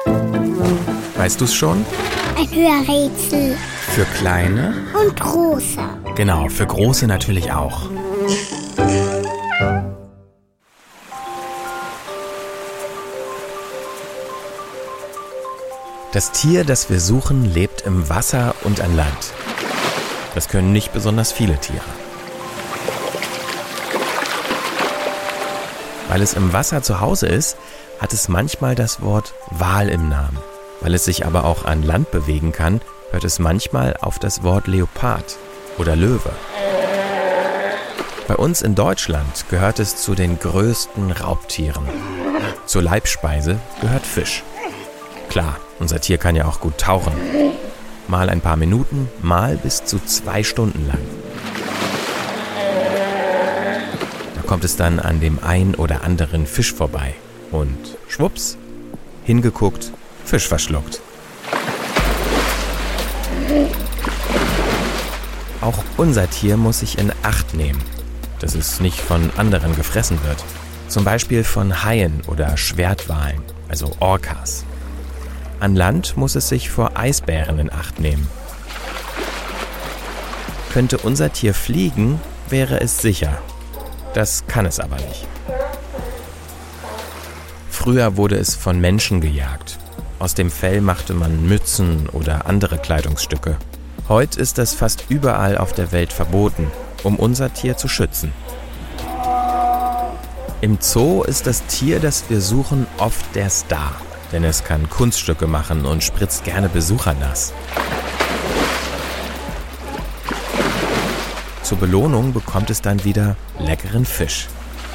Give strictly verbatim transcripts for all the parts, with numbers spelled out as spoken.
Weißt du's schon? Ein Hörrätsel. Für kleine? Und große. Genau, für große natürlich auch. Das Tier, das wir suchen, lebt im Wasser und an Land. Das können nicht besonders viele Tiere. Weil es im Wasser zu Hause ist, hat es manchmal das Wort Wal im Namen. Weil es sich aber auch an Land bewegen kann, hört es manchmal auf das Wort Leopard oder Löwe. Bei uns in Deutschland gehört es zu den größten Raubtieren. Zur Leibspeise gehört Fisch. Klar, unser Tier kann ja auch gut tauchen. Mal ein paar Minuten, mal bis zu zwei Stunden lang. Da kommt es dann an dem ein oder anderen Fisch vorbei. Und schwupps, hingeguckt, Fisch verschluckt. Auch unser Tier muss sich in Acht nehmen, dass es nicht von anderen gefressen wird. Zum Beispiel von Haien oder Schwertwalen, also Orcas. An Land muss es sich vor Eisbären in Acht nehmen. Könnte unser Tier fliegen, wäre es sicher. Das kann es aber nicht. Früher wurde es von Menschen gejagt. Aus dem Fell machte man Mützen oder andere Kleidungsstücke. Heute ist das fast überall auf der Welt verboten, um unser Tier zu schützen. Im Zoo ist das Tier, das wir suchen, oft der Star. Denn es kann Kunststücke machen und spritzt gerne Besucher nass. Zur Belohnung bekommt es dann wieder leckeren Fisch.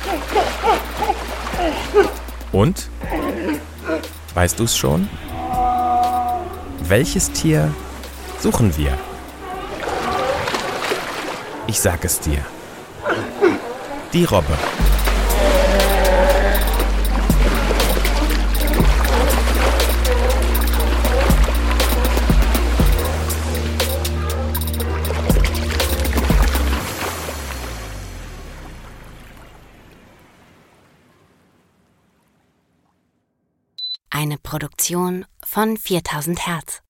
Und? Weißt du's schon? Welches Tier suchen wir? Ich sag es dir. Die Robbe. Eine Produktion von viertausend Hertz.